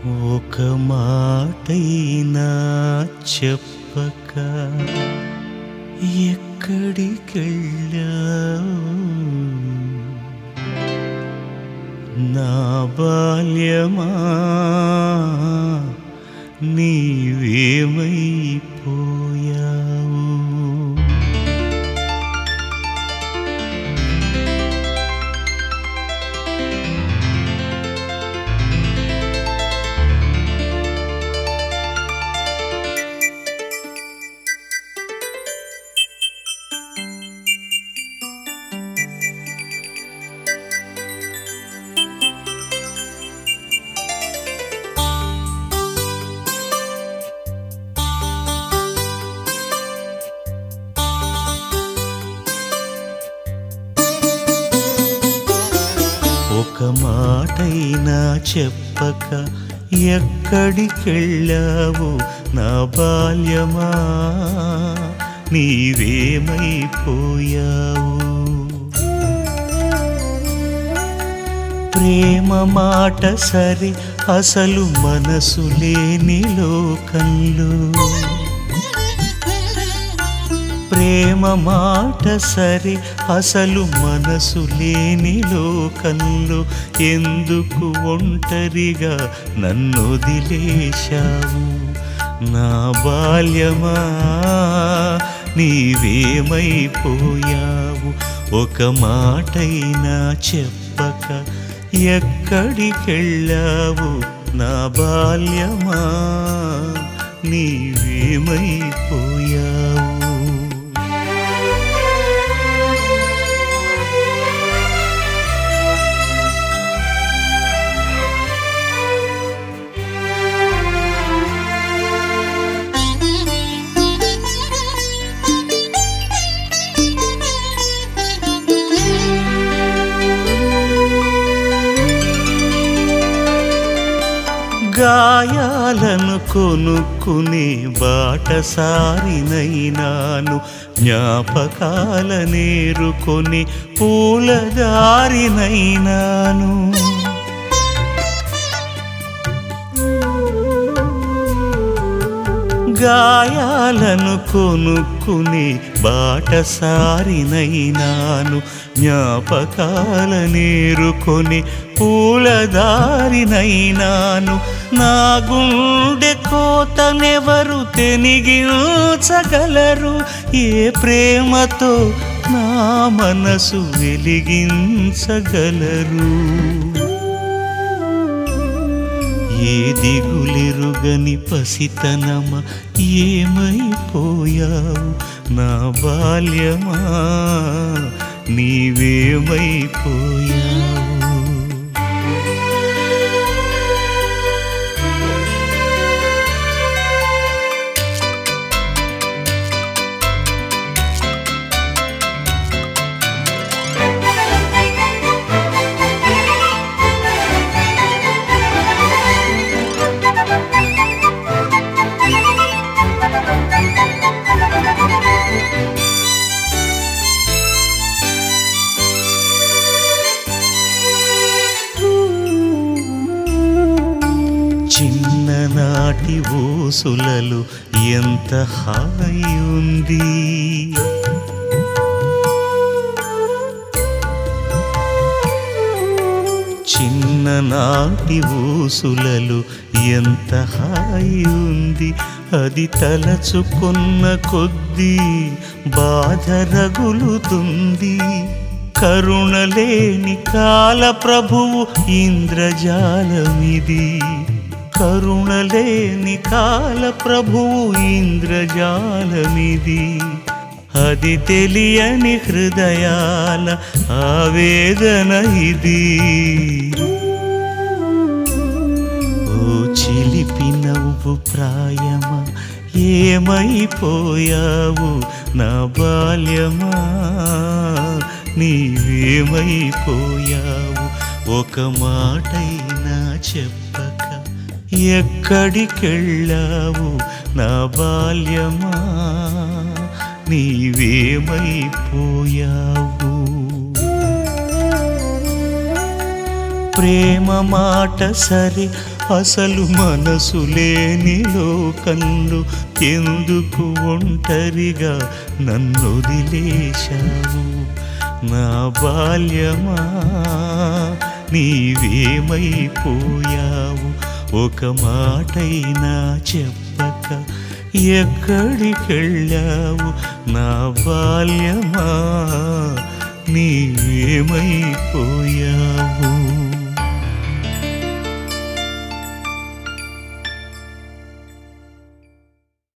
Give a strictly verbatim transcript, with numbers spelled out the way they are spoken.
ఒక మాటైనా చెప్పక ఎక్కడికెళ్ళావు నా బాల్యమా, నీవేమైపోయావు? ఒక మాటైనా చెప్పక ఎక్కడికెళ్ళావు నా బాల్యమా, నీవేమైపోయావు? ప్రేమ మాట సరి అసలు మనసు లేని లోకంలో, ప్రేమ మాట సరి అసలు మనసు లేని లోకంలో ఎందుకు ఒంటరిగా నన్నొదిలేశావు నా బాల్యమా, నీవేమైపోయావు? ఒక మాటైనా చెప్పక ఎక్కడికెళ్ళావు నా బాల్యమా, నీవేమైపోయావు? గాయాలను కొనుక్కునే బాటసారినైనాను, జ్ఞాపకాలనేరుకొని పూలదారినైనాను. గాయాలను కొనుక్కునే బాటసారినైనాను, జ్ఞాపకాలనేరుకొని పూలదారినైనాను. నా గుండె కోతనెవరు తెనిగించగలరు? ఏ ప్రేమతో నా మనసు వెలిగించగలరు? ఏ దిగులెరుగని పసితనమ ఏమైపోయావు నా బాల్యమా, నీవేమైపోయావు? చిన్ననాటి ఊసులలో ఎంత హాయి ఉంది, చిన్ననాటి ఊసులలో ఎంత హాయి ఉంది. అది తలచుకున్న కొద్దీ బాధ రగులుతుంది. కరుణలేని కాల ప్రభువు ఇంద్రజాలమిది, కరుణలేని కాల ప్రభువు ఇంద్రజాలమిది. అది తెలియని హృదయాల ఆవేదన ఇది. ఓ చిలిపి నవ్వు ప్రాయమా, ఏమైపోయావు నా బాల్యమా, నీవేమైపోయావు? ఒక మాటైనా చెప్పక ఎక్కడికెళ్ళావు నా బాల్యమా, నీవేమైపోయావు? ప్రేమ మాట సరే, అసలు మనసు లేని లోకంలో ఎందుకు ఒంటరిగా నన్నొదిలేశావు? నా బాల్యమా నీవేమైపోయావు? ఒక మాటైనా చెప్పక ఎక్కడికెళ్ళావు? నా బాల్యమా నీవేమైపోయావు?